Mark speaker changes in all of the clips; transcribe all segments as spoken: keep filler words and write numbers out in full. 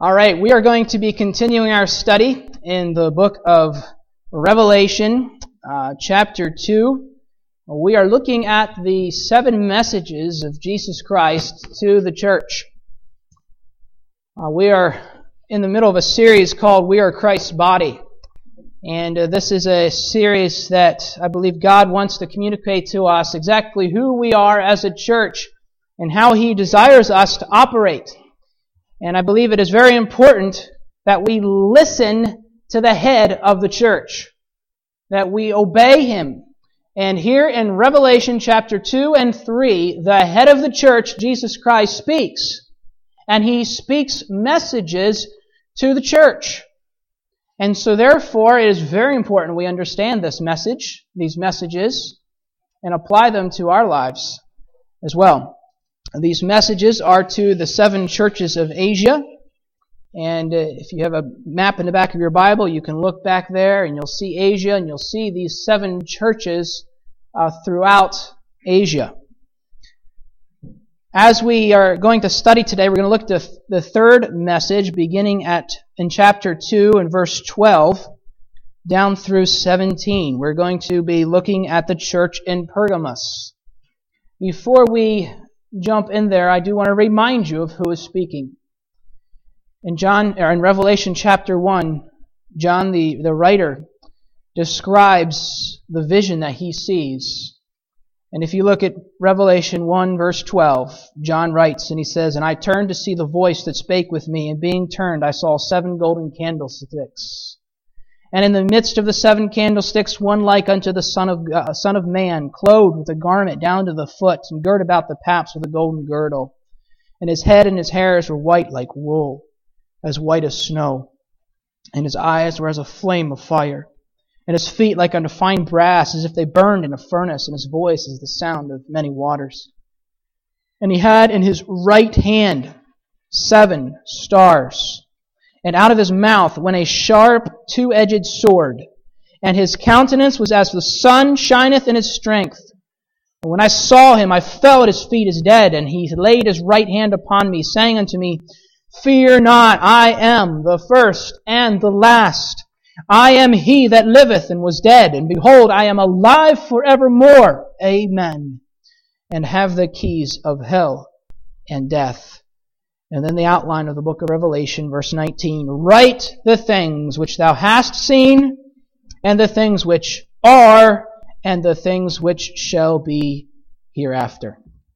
Speaker 1: All right, we are going to be continuing our study in the book of Revelation, uh, chapter two. We are looking at the seven messages of Jesus Christ to the church. Uh, we are in the middle of a series called We Are Christ's Body. And uh, this is a series that I believe God wants to communicate to us exactly who we are as a church and how He desires us to operate. And I believe it is very important that we listen to the head of the church, that we obey Him. And here in Revelation chapter two and three, the head of the church, Jesus Christ, speaks. And He speaks messages to the church. And so therefore, it is very important we understand this message, these messages, and apply them to our lives as well. These messages are to the seven churches of Asia. And uh, if you have a map in the back of your Bible, you can look back there and you'll see Asia, and you'll see these seven churches uh, throughout Asia. As we are going to study today, we're going to look at the third message beginning at in chapter two and verse twelve down through seventeen. We're going to be looking at the church in Pergamos. Before we jump in there, I do want to remind you of who is speaking. In John, or in Revelation chapter one, John the, the writer describes the vision that he sees. And if you look at Revelation one verse twelve, John writes and he says, "And I turned to see the voice that spake with me, and being turned I saw seven golden candlesticks. And in the midst of the seven candlesticks, one like unto the Son of uh, Son of Man, clothed with a garment down to the foot, and girt about the paps with a golden girdle. And his head and his hairs were white like wool, as white as snow. And his eyes were as a flame of fire. And his feet like unto fine brass, as if they burned in a furnace, and his voice as the sound of many waters. And he had in his right hand seven stars. And out of his mouth went a sharp two-edged sword. And his countenance was as the sun shineth in his strength. And when I saw him, I fell at his feet as dead. And he laid his right hand upon me, saying unto me, Fear not, I am the first and the last. I am he that liveth and was dead, and behold, I am alive forevermore. Amen. And have the keys of hell and death. And then the outline of the book of Revelation, verse nineteen. Write the things which thou hast seen, and the things which are, and the things which shall be hereafter.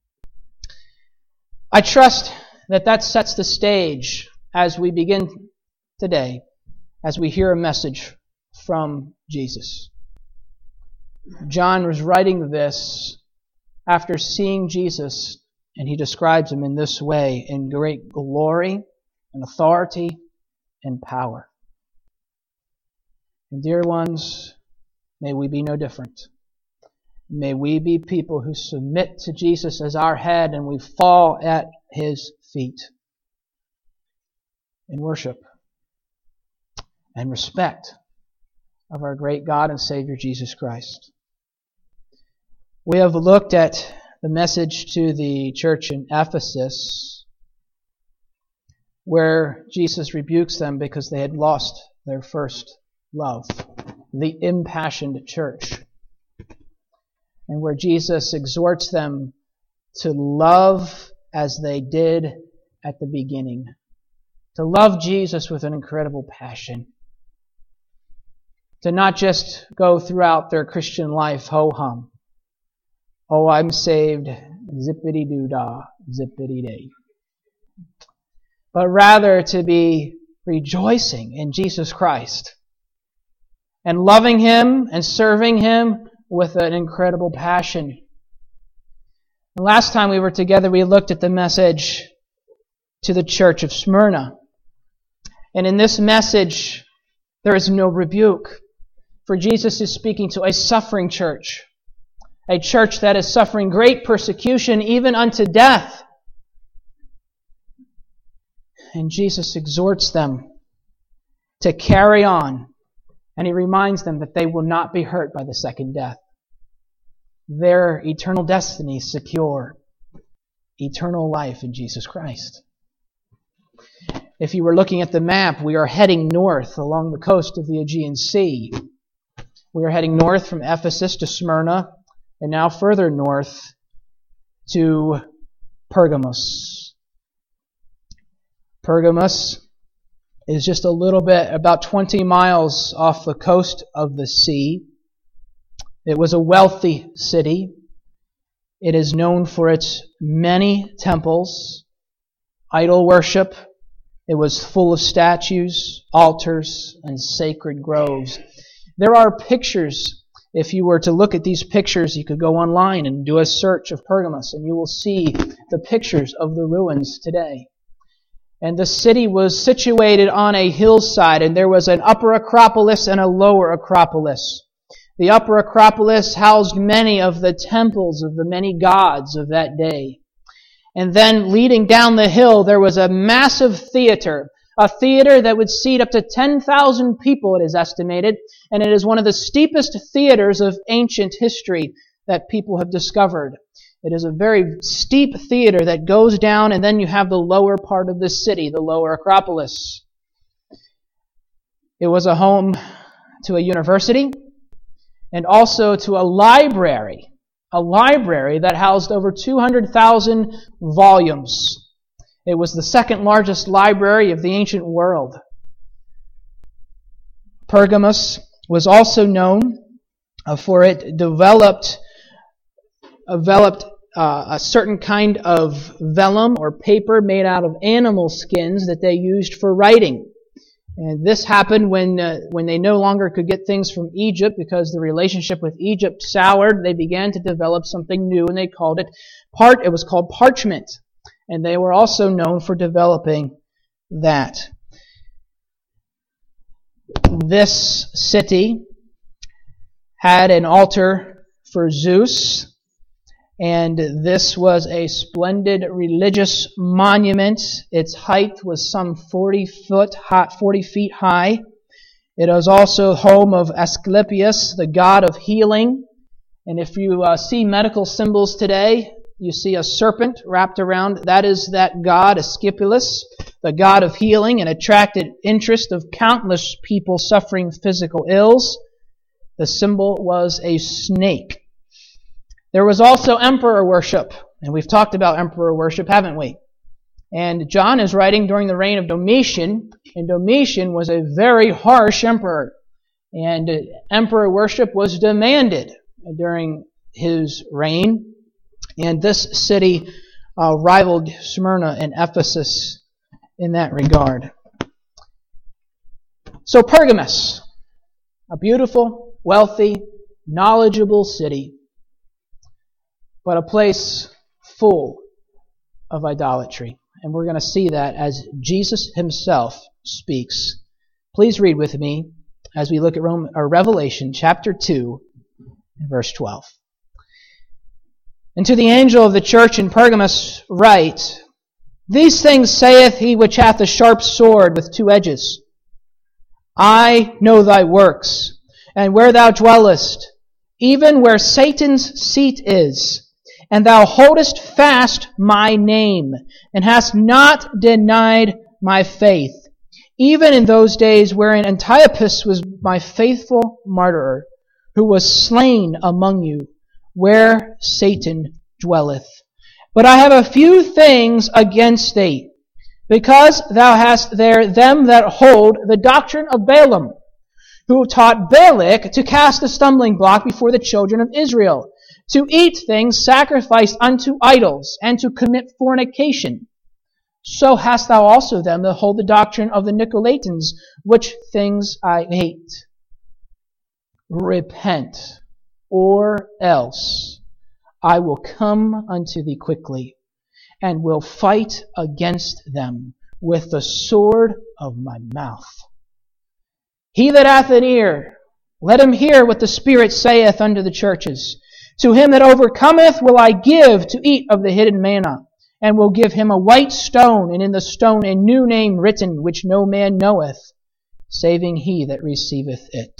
Speaker 1: I trust that that sets the stage as we begin today, as we hear a message from Jesus. John was writing this after seeing Jesus, and he describes him in this way, in great glory and authority and power. And dear ones, may we be no different. May we be people who submit to Jesus as our head, and we fall at His feet in worship and respect of our great God and Savior Jesus Christ. We have looked at the message to the church in Ephesus, where Jesus rebukes them because they had lost their first love, the impassioned church, and where Jesus exhorts them to love as they did at the beginning, to love Jesus with an incredible passion, to not just go throughout their Christian life ho-hum. Oh, I'm saved, zippity-doo-dah, zippity-day. But rather to be rejoicing in Jesus Christ and loving Him and serving Him with an incredible passion. And last time we were together, we looked at the message to the church of Smyrna. And in this message, there is no rebuke, for Jesus is speaking to a suffering church. A church that is suffering great persecution, even unto death. And Jesus exhorts them to carry on. And He reminds them that they will not be hurt by the second death. Their eternal destiny is secure. Eternal life in Jesus Christ. if you were looking at the map, we are heading north along the coast of the Aegean Sea. We are heading north from Ephesus to Smyrna, and now further north to Pergamos. Pergamos is just a little bit, about twenty miles off the coast of the sea. It was a wealthy city. It is known for its many temples, idol worship. It was full of statues, altars, and sacred groves. There are pictures. If you were to look at these pictures, you could go online and do a search of Pergamos, and you will see the pictures of the ruins today. And the city was situated on a hillside, and there was an upper Acropolis and a lower Acropolis. The upper Acropolis housed many of the temples of the many gods of that day. And then leading down the hill, there was a massive theater, a theater that would seat up to ten thousand people, it is estimated, and it is one of the steepest theaters of ancient history that people have discovered. It is a very steep theater that goes down, and then you have the lower part of the city, the lower Acropolis. It was a home to a university and also to a library, a library that housed over two hundred thousand volumes. It was the second largest library of the ancient world. Pergamos was also known for it developed, developed Uh, a certain kind of vellum or paper made out of animal skins that they used for writing. And this happened when uh, when they no longer could get things from Egypt because the relationship with Egypt soured. They began to develop something new, and they called it part. It was called parchment, and they were also known for developing that. This city had an altar for Zeus. And this was a splendid religious monument. Its height was some forty foot high, forty feet high. It was also home of Asclepius, the god of healing. And if you uh, see medical symbols today, you see a serpent wrapped around. That is that god, Asclepius, the god of healing, and attracted interest of countless people suffering physical ills. The symbol was a snake. There was also emperor worship, and we've talked about emperor worship, haven't we? And John is writing during the reign of Domitian, and Domitian was a very harsh emperor, and emperor worship was demanded during his reign, and this city uh, rivaled Smyrna and Ephesus in that regard. So Pergamos, a beautiful, wealthy, knowledgeable city, but a place full of idolatry. And we're going to see that as Jesus himself speaks. Please read with me as we look at Rome, or Revelation chapter two, verse twelve. And to the angel of the church in Pergamos write, These things saith he which hath a sharp sword with two edges. I know thy works, and where thou dwellest, even where Satan's seat is, and thou holdest fast my name, and hast not denied my faith, even in those days wherein Antiochus was my faithful martyr, who was slain among you, where Satan dwelleth. But I have a few things against thee, because thou hast there them that hold the doctrine of Balaam, who taught Balak to cast a stumbling block before the children of Israel, to eat things sacrificed unto idols, and to commit fornication. So hast thou also them that hold the doctrine of the Nicolaitans, which things I hate. Repent, or else I will come unto thee quickly, and will fight against them with the sword of my mouth. He that hath an ear, let him hear what the Spirit saith unto the churches. To him that overcometh will I give to eat of the hidden manna, and will give him a white stone, and in the stone a new name written, which no man knoweth, saving he that receiveth it.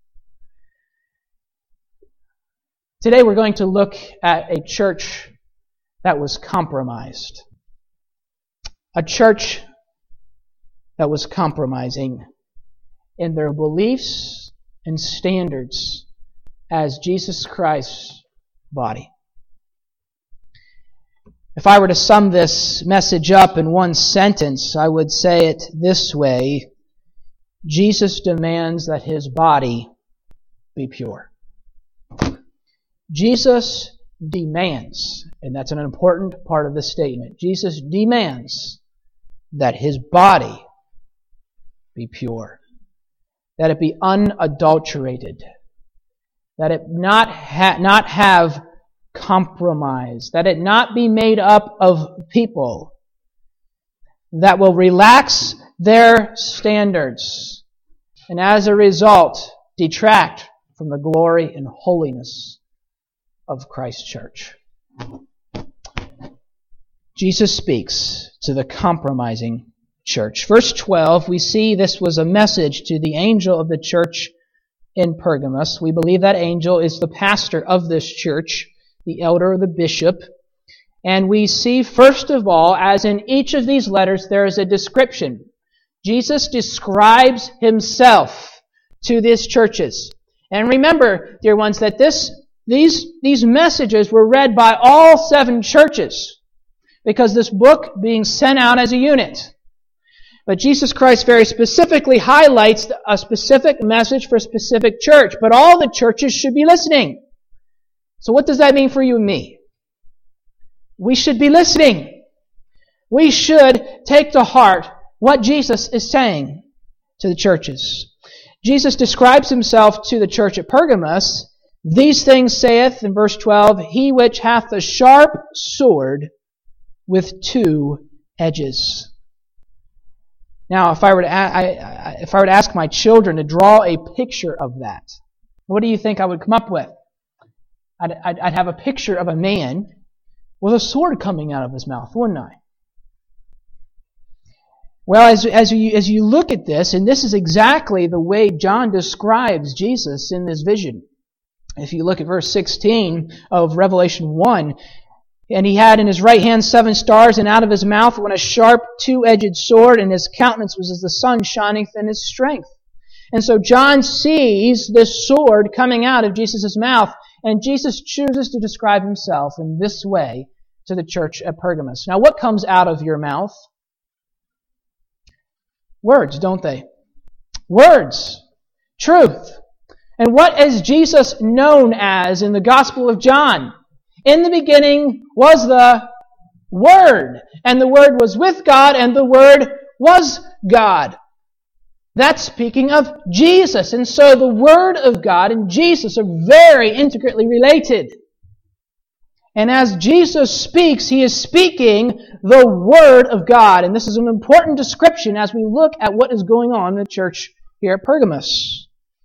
Speaker 1: Today we're going to look at a church that was compromised. A church that was compromising in their beliefs and standards as Jesus Christ's body. If I were to sum this message up in one sentence, I would say it this way: Jesus demands that his body be pure. Jesus demands, and that's an important part of this statement, Jesus demands that his body be pure, that it be unadulterated, that it not ha- not have compromise, that it not be made up of people that will relax their standards and as a result detract from the glory and holiness of Christ's church. Jesus speaks to the compromising church. Verse twelve, we see this was a message to the angel of the church in Pergamos. We believe that angel is the pastor of this church, the elder or the bishop. And we see, first of all, as in each of these letters, there is a description. Jesus describes himself to these churches. And remember, dear ones, that this these these messages were read by all seven churches, because this book being sent out as a unit. But Jesus Christ very specifically highlights a specific message for a specific church. But all the churches should be listening. So what does that mean for you and me? We should be listening. We should take to heart what Jesus is saying to the churches. Jesus describes himself to the church at Pergamos. These things saith, in verse twelve, he which hath a sharp sword with two edges. Now, if I were to, I, I, if I were to ask my children to draw a picture of that, what do you think I would come up with? I'd, I'd, I'd have a picture of a man with a sword coming out of his mouth, wouldn't I? Well, as, as, you, as you look at this, and this is exactly the way John describes Jesus in this vision. If you look at verse sixteen of Revelation one, and he had in his right hand seven stars, and out of his mouth went a sharp two-edged sword, and his countenance was as the sun shining in his strength. And so John sees this sword coming out of Jesus' mouth, and Jesus chooses to describe himself in this way to the church at Pergamos. Now, what comes out of your mouth? Words, don't they? Words. Truth. And what is Jesus known as in the Gospel of John? In the beginning was the Word, and the Word was with God, and the Word was God. That's speaking of Jesus. And so the Word of God and Jesus are very intricately related. And as Jesus speaks, he is speaking the Word of God. And this is an important description as we look at what is going on in the church here at Pergamos.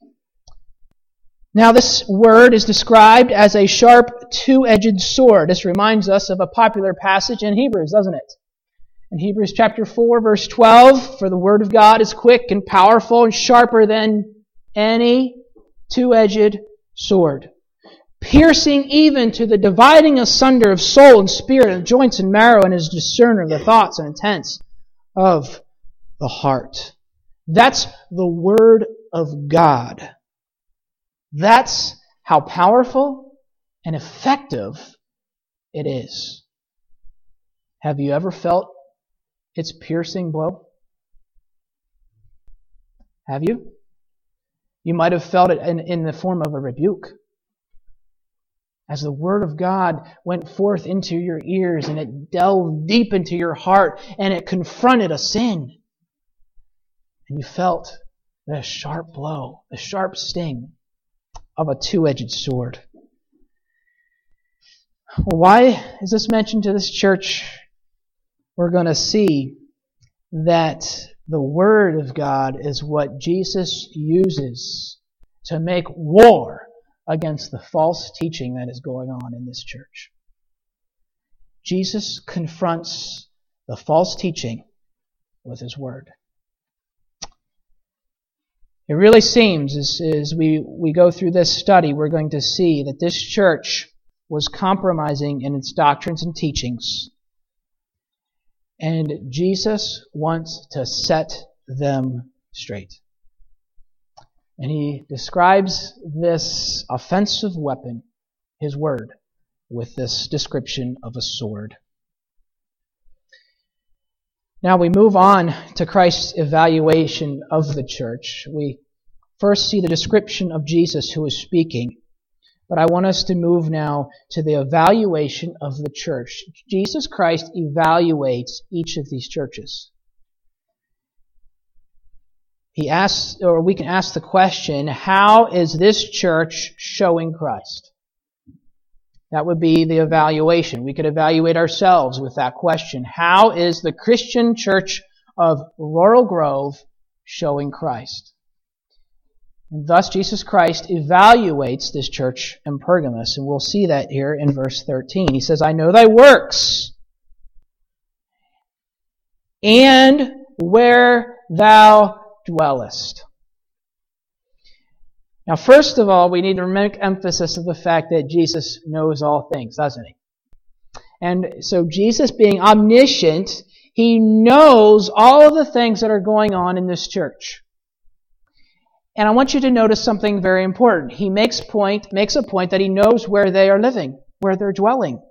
Speaker 1: Now, this word is described as a sharp, two-edged sword. This reminds us of a popular passage in Hebrews, doesn't it? In Hebrews chapter four, verse twelve, for the word of God is quick and powerful and sharper than any two-edged sword, piercing even to the dividing asunder of soul and spirit, of joints and marrow, and is discerner of the thoughts and intents of the heart. That's the Word of God. That's how powerful and effective it is. Have you ever felt its piercing blow? Have you? You might have felt it in, in the form of a rebuke. As the Word of God went forth into your ears and it delved deep into your heart and it confronted a sin. And you felt the sharp blow, the sharp sting of a two-edged sword. Well, why is this mentioned to this church? We're going to see that the Word of God is what Jesus uses to make war against the false teaching that is going on in this church. Jesus confronts the false teaching with His Word. It really seems, as, as we, we go through this study, we're going to see that this church was compromising in its doctrines and teachings. And Jesus wants to set them straight. And he describes this offensive weapon, his word, with this description of a sword. Now we move on to Christ's evaluation of the church. We first see the description of Jesus who is speaking, but I want us to move now to the evaluation of the church. Jesus Christ evaluates each of these churches. He asks, or we can ask the question, how is this church showing Christ? That would be the evaluation. We could evaluate ourselves with that question. How is the Christian church of Laurel Grove showing Christ? And thus Jesus Christ evaluates this church in Pergamos, and we'll see that here in verse thirteen. He says, I know thy works, and where thou dwellest. Now, first of all, we need to make emphasis of the fact that Jesus knows all things, doesn't he? And so Jesus, being omniscient, he knows all of the things that are going on in this church. And I want you to notice something very important. He makes point, makes a point that he knows where they are living, where they're dwelling.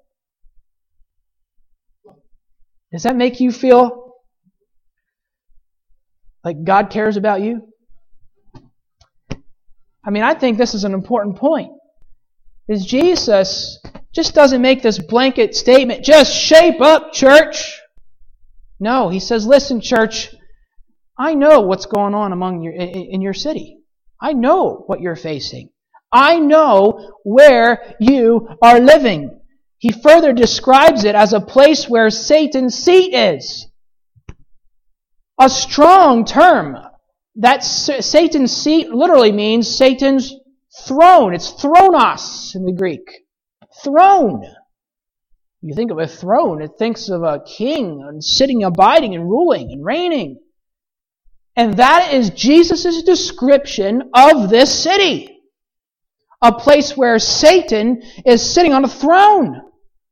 Speaker 1: Does that make you feel like God cares about you? I mean, I think this is an important point. Is Jesus just doesn't make this blanket statement, just shape up, church. No, he says, listen, church, I know what's going on among your, in, in your city. I know what you're facing. I know where you are living. He further describes it as a place where Satan's seat is. A strong term. That Satan's seat literally means Satan's throne. It's thronos in the Greek. Throne. You think of a throne, it thinks of a king sitting, abiding, and ruling, and reigning. And that is Jesus' description of this city. A place where Satan is sitting on a throne.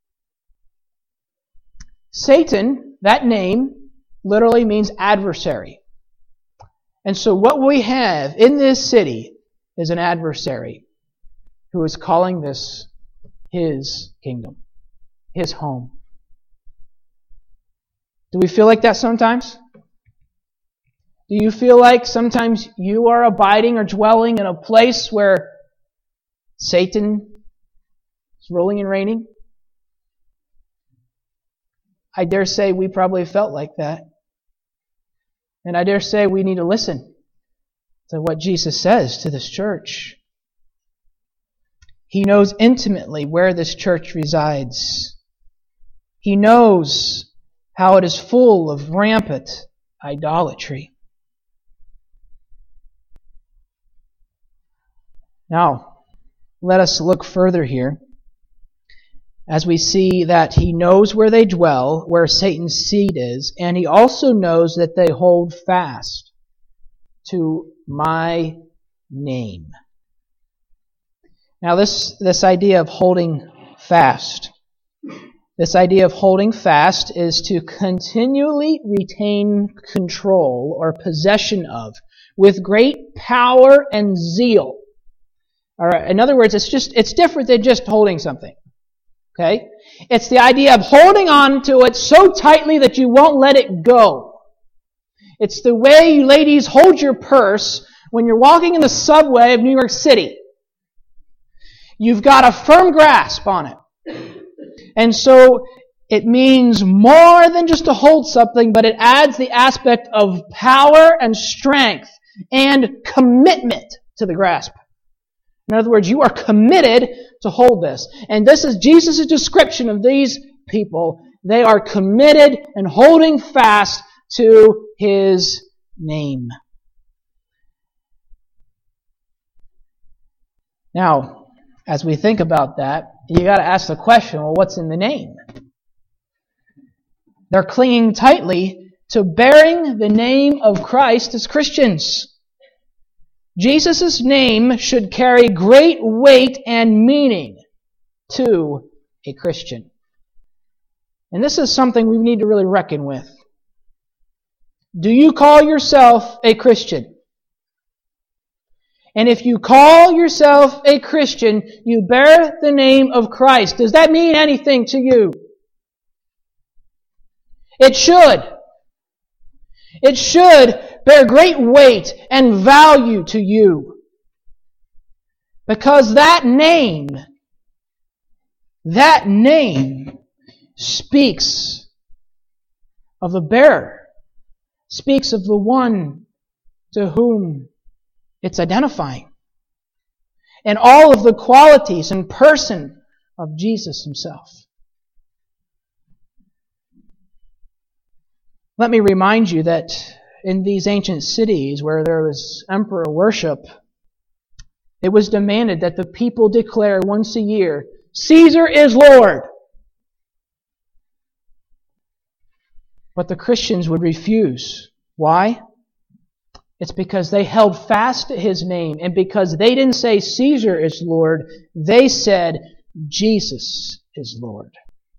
Speaker 1: Satan, that name, literally means adversary. And so what we have in this city is an adversary who is calling this his kingdom, his home. Do we feel like that sometimes? Do you feel like sometimes you are abiding or dwelling in a place where Satan is ruling and reigning? I dare say we probably felt like that. And I dare say we need to listen to what Jesus says to this church. He knows intimately where this church resides. He knows how it is full of rampant idolatry. Now, let us look further here as we see that he knows where they dwell, where Satan's seat is, and he also knows that they hold fast to my name. Now this, this idea of holding fast, this idea of holding fast is to continually retain control or possession of with great power and zeal. All right, in other words, it's just it's different than just holding something. Okay? It's the idea of holding on to it so tightly that you won't let it go. It's the way you ladies hold your purse when you're walking in the subway of New York City. You've got a firm grasp on it. And so it means more than just to hold something, but it adds the aspect of power and strength and commitment to the grasp. In other words, you are committed to hold this. And this is Jesus' description of these people. They are committed and holding fast to his name. Now, as we think about that, you got to ask the question, well, what's in the name? They're clinging tightly to bearing the name of Christ as Christians. Jesus' name should carry great weight and meaning to a Christian. And this is something we need to really reckon with. Do you call yourself a Christian? And if you call yourself a Christian, you bear the name of Christ. Does that mean anything to you? It should. It should bear great weight and value to you. Because that name, that name speaks of the bearer, speaks of the one to whom it's identifying, and all of the qualities and person of Jesus himself. Let me remind you that in these ancient cities where there was emperor worship, it was demanded that the people declare once a year, Caesar is Lord. But the Christians would refuse. Why? It's because they held fast to his name, and because they didn't say Caesar is Lord, they said Jesus is Lord.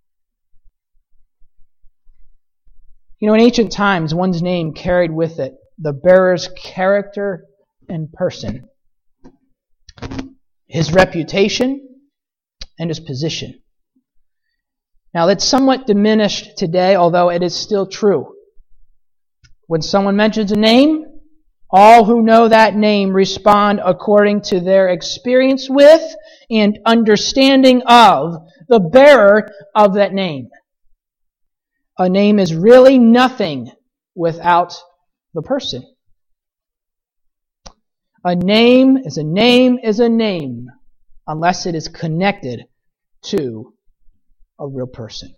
Speaker 1: You know, in ancient times, one's name carried with it the bearer's character and person, his reputation, and his position. Now, that's somewhat diminished today, although it is still true. When someone mentions a name, all who know that name respond according to their experience with and understanding of the bearer of that name. A name is really nothing without the person. A name is a name is a name unless it is connected to a real person.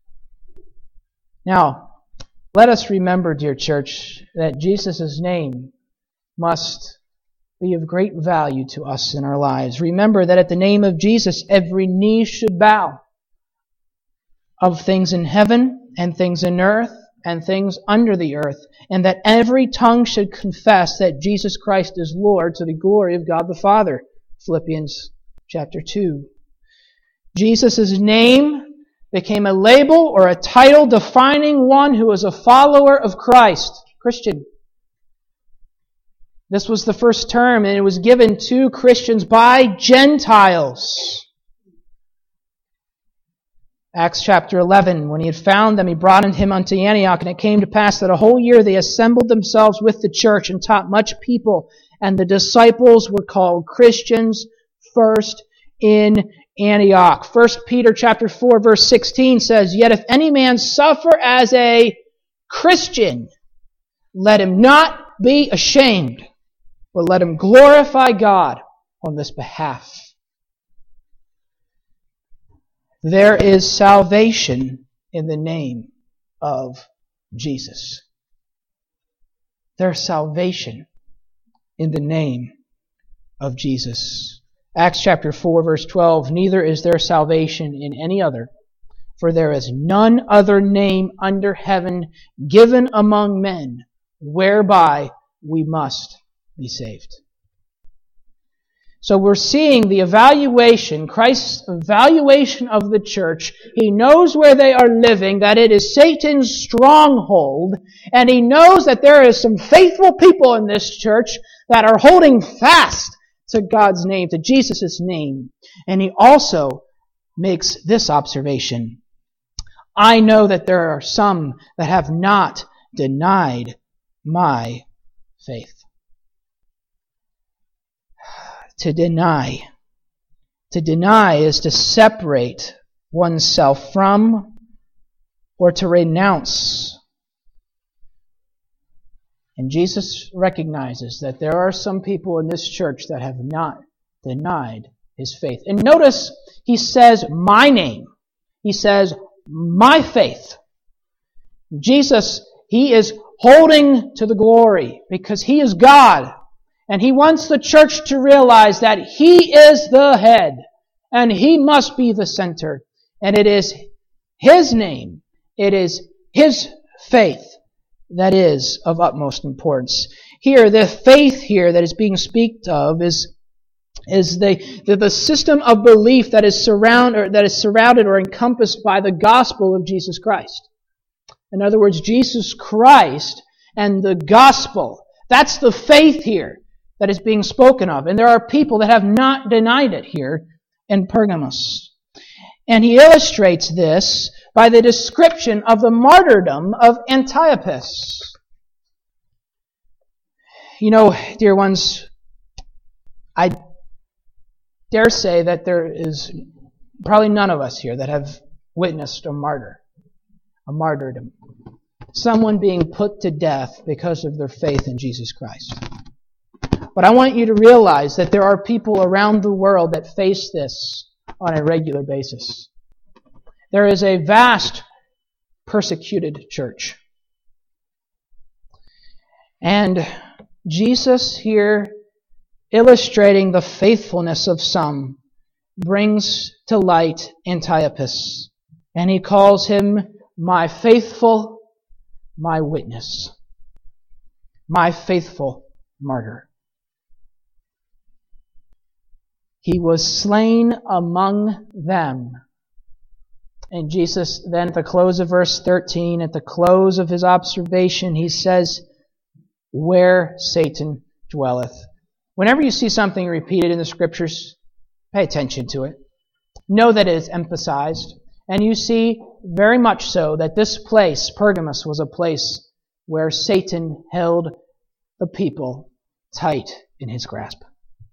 Speaker 1: Now, let us remember, dear church, that Jesus' name must be of great value to us in our lives. Remember that at the name of Jesus, every knee should bow, of things in heaven and things in earth and things under the earth, and that every tongue should confess that Jesus Christ is Lord to the glory of God the Father. Philippians chapter two. Jesus' name became a label or a title defining one who is a follower of Christ. Christian. This was the first term, and it was given to Christians by Gentiles. Acts chapter eleven, when he had found them, he brought him unto Antioch, and it came to pass that a whole year they assembled themselves with the church and taught much people, and the disciples were called Christians first in Antioch. First Peter chapter four, verse sixteen says, Yet if any man suffer as a Christian, let him not be ashamed, but let him glorify God on this behalf. There is salvation in the name of Jesus. There's salvation in the name of Jesus. Acts chapter four, verse twelve, Neither is there salvation in any other, for there is none other name under heaven given among men whereby we must be saved. So we're seeing the evaluation, Christ's evaluation of the church. He knows where they are living, that it is Satan's stronghold, and he knows that there is some faithful people in this church that are holding fast to God's name, to Jesus' name. And he also makes this observation. I know that there are some that have not denied my faith. To deny. To deny is to separate oneself from or to renounce. And Jesus recognizes that there are some people in this church that have not denied his faith. And notice he says, my name. He says, my faith. Jesus, he is holding to the glory because he is God. And he wants the church to realize that he is the head and he must be the center. And it is his name, it is his faith that is of utmost importance. Here, the faith here that is being spoken of is, is the, the, the system of belief that is, surround, or that is surrounded or encompassed by the gospel of Jesus Christ. In other words, Jesus Christ and the gospel. That's the faith here that is being spoken of. And there are people that have not denied it here in Pergamos. And he illustrates this by the description of the martyrdom of Antiochus. You know, dear ones, I dare say that there is probably none of us here that have witnessed a martyr, a martyrdom. Someone being put to death because of their faith in Jesus Christ. But I want you to realize that there are people around the world that face this on a regular basis. There is a vast persecuted church. And Jesus here, illustrating the faithfulness of some, brings to light Antiochus. And he calls him my faithful, my witness, my faithful martyr. He was slain among them. And Jesus then at the close of verse thirteen, at the close of his observation, he says, where Satan dwelleth. Whenever you see something repeated in the Scriptures, pay attention to it. Know that it is emphasized. And you see very much so that this place, Pergamos, was a place where Satan held the people tight in his grasp.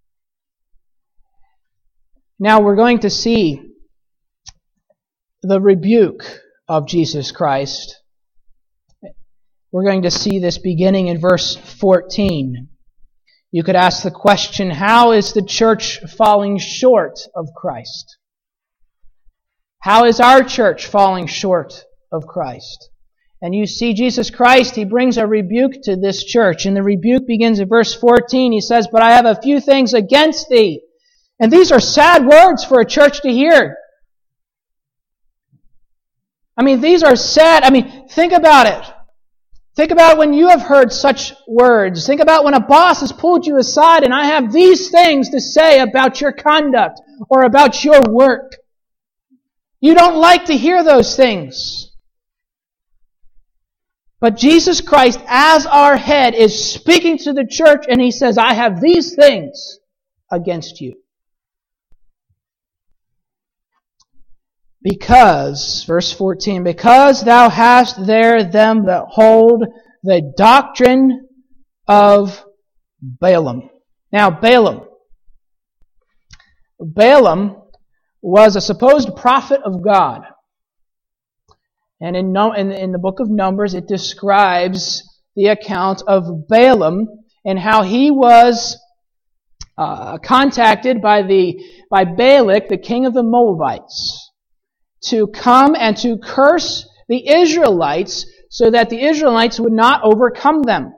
Speaker 1: Now we're going to see the rebuke of Jesus Christ. We're going to see this beginning in verse fourteen. You could ask the question, how is the church falling short of Christ? How is our church falling short of Christ? And you see Jesus Christ, he brings a rebuke to this church. And the rebuke begins in verse fourteen. He says, but I have a few things against thee. And these are sad words for a church to hear. I mean, these are sad. I mean, think about it. Think about when you have heard such words. Think about when a boss has pulled you aside and I have these things to say about your conduct or about your work. You don't like to hear those things. But Jesus Christ, as our head, is speaking to the church and he says, I have these things against you. Because, verse fourteen, because thou hast there them that hold the doctrine of Balaam. Now, Balaam. Balaam was a supposed prophet of God. And in, in, in the book of Numbers, it describes the account of Balaam and how he was uh, contacted by, the, by Balak, the king of the Moabites, to come and to curse the Israelites so that the Israelites would not overcome them.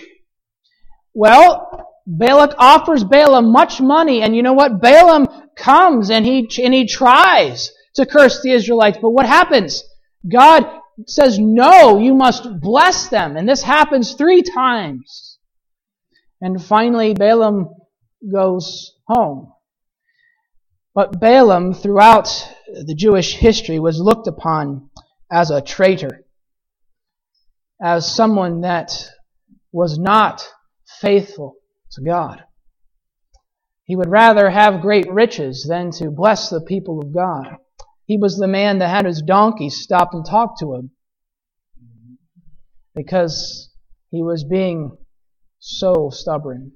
Speaker 1: Well, Balak offers Balaam much money, and you know what? Balaam comes and he and he tries to curse the Israelites, but what happens? God says, no, you must bless them, and this happens three times. And finally, Balaam goes home. But Balaam, throughout the Jewish history, was looked upon as a traitor, as someone that was not faithful to God. He would rather have great riches than to bless the people of God. He was the man that had his donkey stop and talk to him because he was being so stubborn.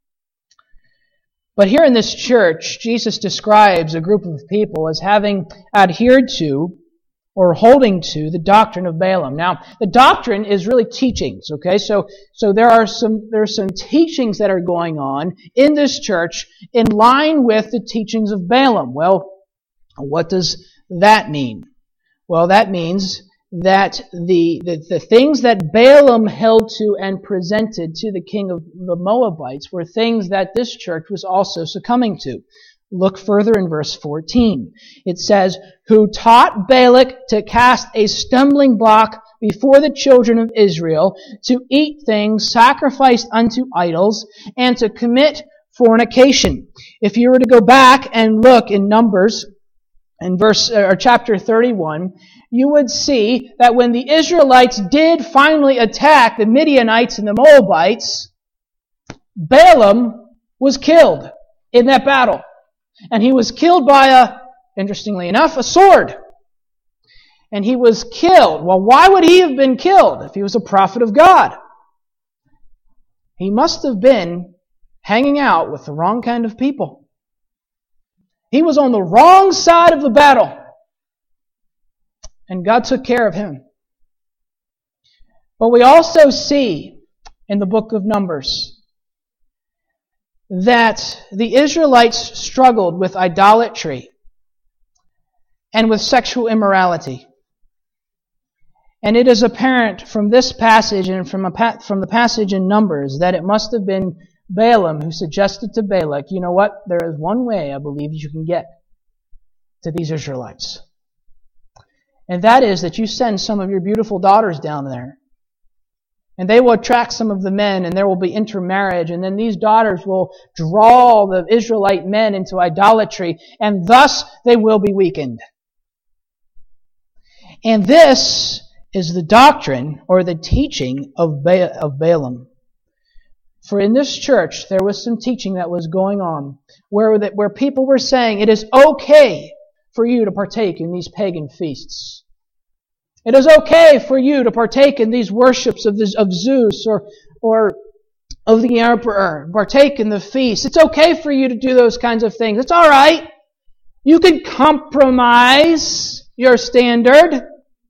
Speaker 1: But here in this church, Jesus describes a group of people as having adhered to or holding to the doctrine of Balaam. Now, the doctrine is really teachings, okay? So, so there are some, there are some teachings that are going on in this church in line with the teachings of Balaam. Well, what does that mean? Well, that means that the, the, the things that Balaam held to and presented to the king of the Moabites were things that this church was also succumbing to. Look further in verse fourteen. It says, who taught Balak to cast a stumbling block before the children of Israel, to eat things sacrificed unto idols, and to commit fornication. If you were to go back and look in Numbers in verse or chapter thirty-one, you would see that when the Israelites did finally attack the Midianites and the Moabites, Balaam was killed in that battle. And he was killed by a, interestingly enough, a sword. And he was killed. Well, why would he have been killed if he was a prophet of God? He must have been hanging out with the wrong kind of people. He was on the wrong side of the battle. And God took care of him. But we also see in the book of Numbers that the Israelites struggled with idolatry and with sexual immorality. And it is apparent from this passage and from, a pa- from the passage in Numbers that it must have been Balaam who suggested to Balak, you know what, there is one way I believe you can get to these Israelites. And that is that you send some of your beautiful daughters down there. And they will attract some of the men, and there will be intermarriage, and then these daughters will draw the Israelite men into idolatry, and thus they will be weakened. And this is the doctrine or the teaching of, ba- of Balaam. For in this church, there was some teaching that was going on where, that, where people were saying it is okay for you to partake in these pagan feasts. It is okay for you to partake in these worships of, this, of Zeus or, or of the emperor, partake in the feast. It's okay for you to do those kinds of things. It's all right. You can compromise your standard.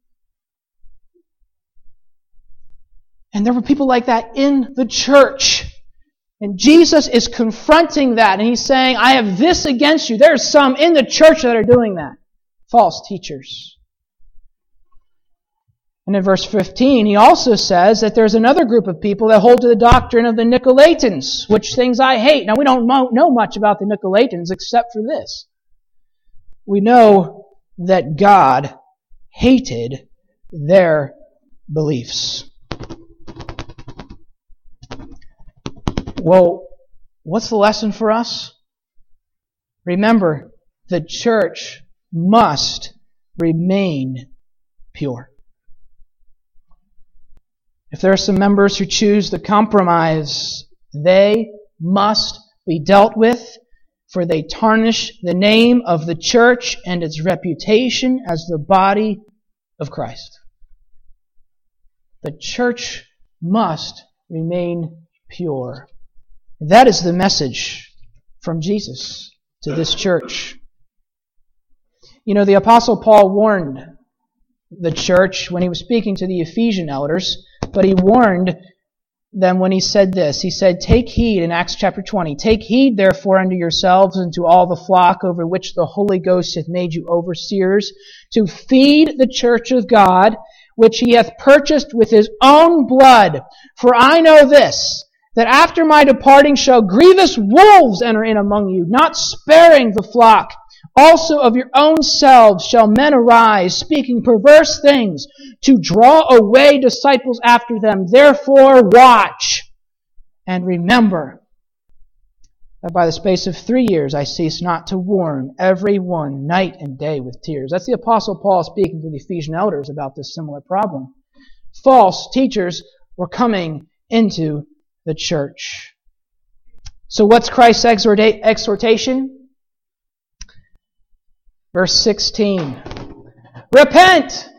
Speaker 1: And there were people like that in the church. And Jesus is confronting that. And He's saying, I have this against you. There's some in the church that are doing that. False teachers. And in verse fifteen, He also says that there's another group of people that hold to the doctrine of the Nicolaitans, which things I hate. Now, we don't know much about the Nicolaitans except for this. We know that God hated their beliefs. Well, what's the lesson for us? Remember, the church must remain pure. If there are some members who choose to compromise, they must be dealt with, for they tarnish the name of the church and its reputation as the body of Christ. The church must remain pure. That is the message from Jesus to this church. You know, the Apostle Paul warned the church when he was speaking to the Ephesian elders, but he warned them when he said this. He said, take heed, in Acts chapter twenty, take heed therefore unto yourselves and to all the flock over which the Holy Ghost hath made you overseers, to feed the church of God, which He hath purchased with His own blood. For I know this, that after my departing shall grievous wolves enter in among you, not sparing the flock. Also of your own selves shall men arise, speaking perverse things, to draw away disciples after them. Therefore watch, and remember that by the space of three years I cease not to warn every one night and day with tears. That's the Apostle Paul speaking to the Ephesian elders about this similar problem. False teachers were coming into the church. So what's Christ's exhorta- exhortation? Verse sixteen. Repent!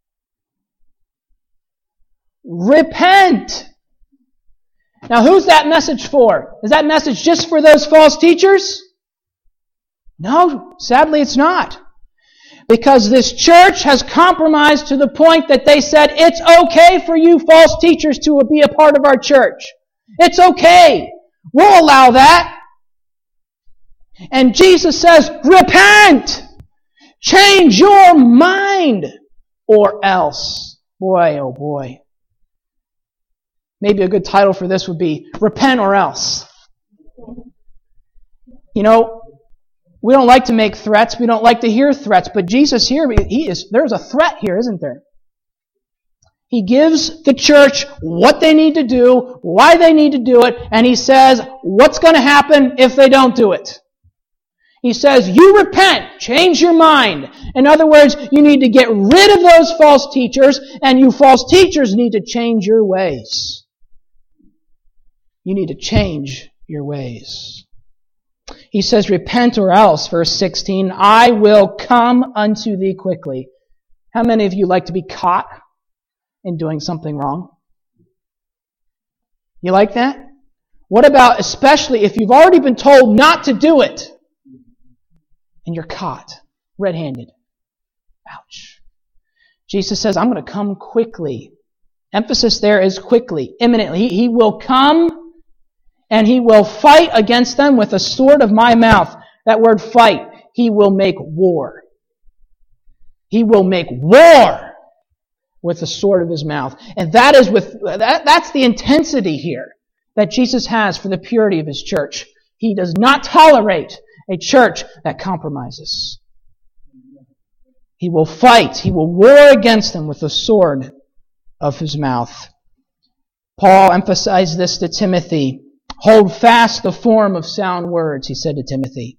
Speaker 1: Repent! Now who's that message for? Is that message just for those false teachers? No, sadly it's not. Because this church has compromised to the point that they said, it's okay for you false teachers to be a part of our church. It's okay. We'll allow that. And Jesus says, repent! Change your mind, or else. Boy, oh boy. Maybe a good title for this would be, Repent or Else. You know, we don't like to make threats. We don't like to hear threats. But Jesus here, he is, there's a threat here, isn't there? He gives the church what they need to do, why they need to do it, and He says what's going to happen if they don't do it. He says, you repent, change your mind. In other words, you need to get rid of those false teachers, and you false teachers need to change your ways. You need to change your ways. He says, repent or else, verse sixteen, I will come unto thee quickly. How many of you like to be caught in doing something wrong? You like that? What about especially if you've already been told not to do it and you're caught red-handed? Ouch. Jesus says, I'm going to come quickly. Emphasis there is quickly, imminently. He, he will come and he will fight against them with the sword of my mouth. That word fight, he will make war. He will make war with the sword of his mouth. And that is with that, that's the intensity here that Jesus has for the purity of his church. He does not tolerate a church that compromises. He will fight. He will war against them with the sword of his mouth. Paul emphasized this to Timothy. Hold fast the form of sound words, he said to Timothy.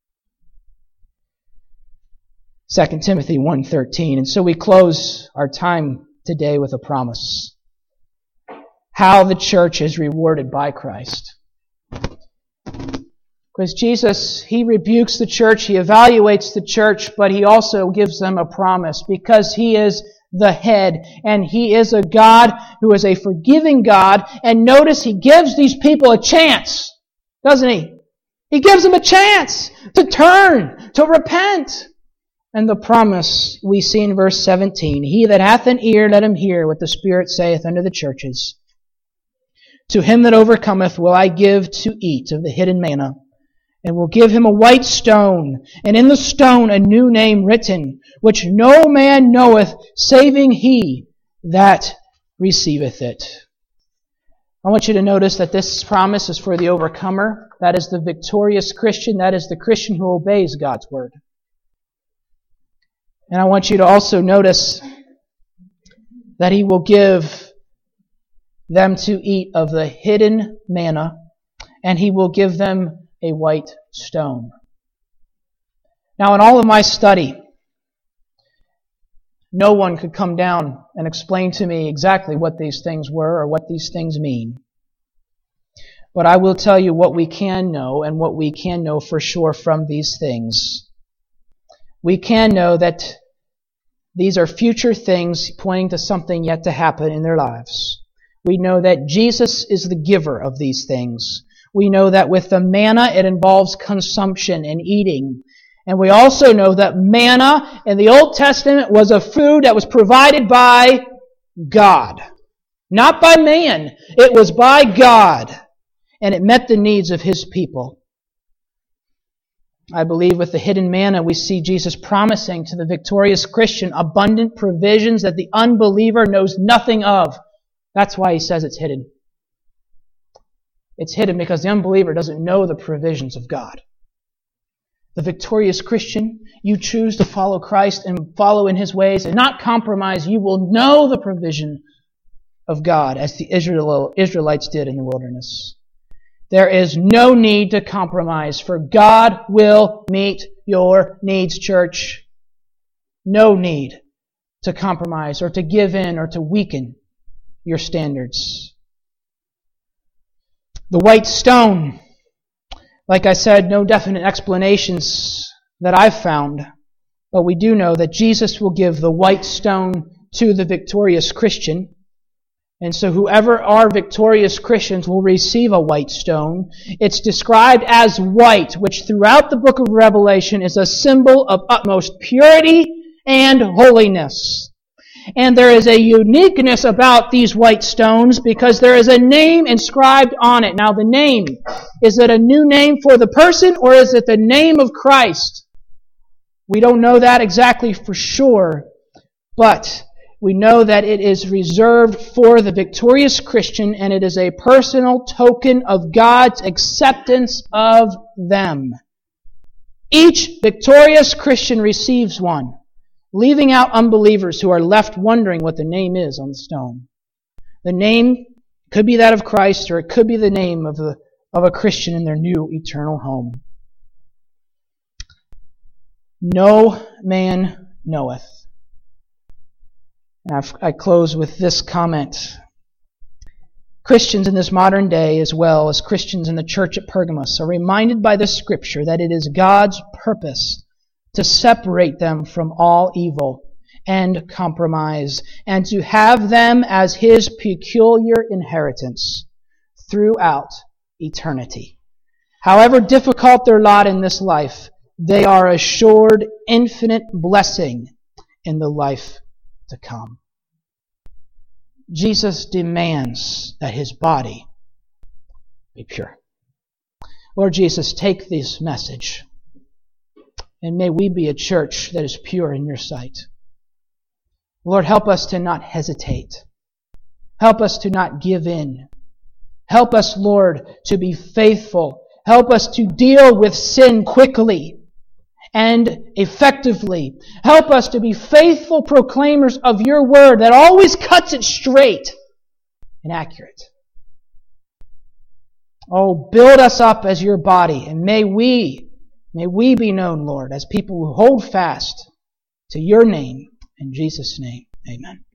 Speaker 1: Second Timothy one thirteen. And so we close our time today with a promise. How the church is rewarded by Christ. Because Jesus, he rebukes the church, he evaluates the church, but he also gives them a promise because he is the head and he is a God who is a forgiving God. And notice he gives these people a chance, doesn't he? He gives them a chance to turn, to repent. And the promise we see in verse seventeen, he that hath an ear, let him hear what the Spirit saith unto the churches. To him that overcometh will I give to eat of the hidden manna, and will give him a white stone, and in the stone a new name written, which no man knoweth, saving he that receiveth it. I want you to notice that this promise is for the overcomer. That is the victorious Christian. That is the Christian who obeys God's word. And I want you to also notice that he will give them to eat of the hidden manna, and he will give them a white stone. Now, in all of my study, no one could come down and explain to me exactly what these things were or what these things mean. But I will tell you what we can know and what we can know for sure from these things. We can know that these are future things pointing to something yet to happen in their lives. We know that Jesus is the giver of these things. We know that with the manna, it involves consumption and eating. And we also know that manna in the Old Testament was a food that was provided by God. Not by man. It was by God. And it met the needs of his people. I believe with the hidden manna, we see Jesus promising to the victorious Christian abundant provisions that the unbeliever knows nothing of. That's why he says it's hidden. It's hidden because the unbeliever doesn't know the provisions of God. The victorious Christian, you choose to follow Christ and follow in his ways and not compromise. You will know the provision of God as the Israelites did in the wilderness. There is no need to compromise, for God will meet your needs, church. No need to compromise or to give in or to weaken your standards. The white stone, like I said, no definite explanations that I've found, but we do know that Jesus will give the white stone to the victorious Christian. And so whoever are victorious Christians will receive a white stone. It's described as white, which throughout the book of Revelation is a symbol of utmost purity and holiness. And there is a uniqueness about these white stones because there is a name inscribed on it. Now the name, is it a new name for the person or is it the name of Christ? We don't know that exactly for sure, but we know that it is reserved for the victorious Christian and it is a personal token of God's acceptance of them. Each victorious Christian receives one, leaving out unbelievers who are left wondering what the name is on the stone. The name could be that of Christ or it could be the name of, the, of a Christian in their new eternal home. no man knoweth. And I've, I close with this comment. Christians in this modern day, as well as Christians in the church at Pergamos, are reminded by this scripture that it is God's purpose to separate them from all evil and compromise, and to have them as His peculiar inheritance throughout eternity. However difficult their lot in this life, they are assured infinite blessing in the life to come. Jesus demands that His body be pure. Lord Jesus, take this message, and may we be a church that is pure in Your sight. Lord, help us to not hesitate. Help us to not give in. Help us, Lord, to be faithful. Help us to deal with sin quickly and effectively. Help us to be faithful proclaimers of Your word that always cuts it straight and accurate. Oh, build us up as Your body, and may we, may we be known, Lord, as people who hold fast to Your name. In Jesus' name, amen.